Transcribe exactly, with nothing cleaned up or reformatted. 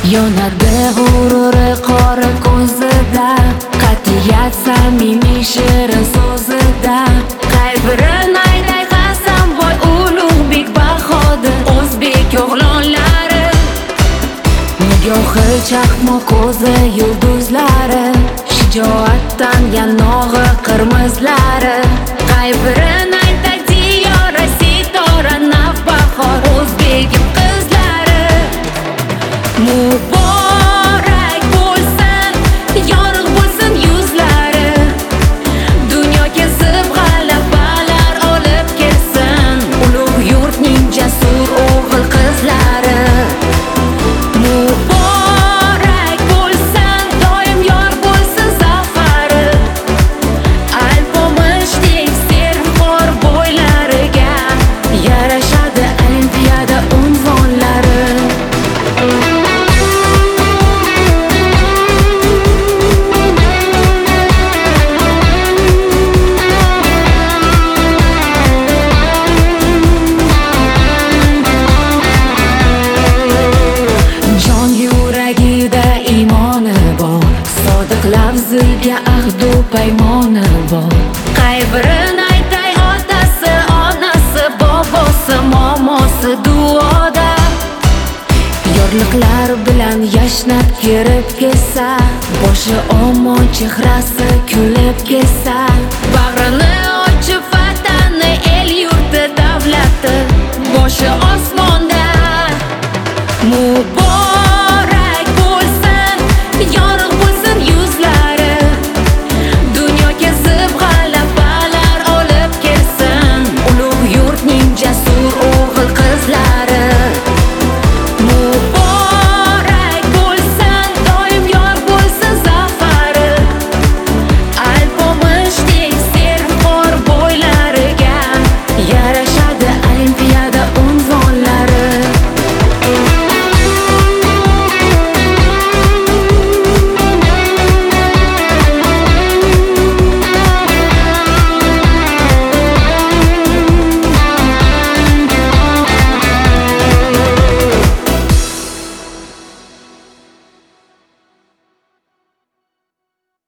Yonadi g'ururi qora ko'zida, qat'iyat samimiy shirin so'zida. Qalbirin aytay Hasanboy Ulug'bek Bahodir o'zbek o'g'lonlari. Nigohi chaqmoq ko'zi yulduzlari, shijoatdan yanog'i qirmizlari. Qalbirin aytay Diyora Sitora Navbahor o'zbegim qizlari. Muborak bo'lsin, yorug' bo'lsin yuzlari, dunyo kezib g'alabalar olib kelsin ulug' yurtning jasur o'g'il qizlari. Muborak bo'lsin, doim yor bo'lsin zafari, alpomishdek serxor bo'ylariga yarashadi olimpiada unvonlari. Jon yuragida imoni bor, sodiq lafziga ahdu paymoni bor. Qaybirin aytay otasi, onasi, bobosi, momosi duoda. Yorliqlar bilan yashnab kirib kelsa, boshi omon, chehrasi kulib kelsa, bag'rini ochib vatani, el yurti davlati boshi osmonda. Muborak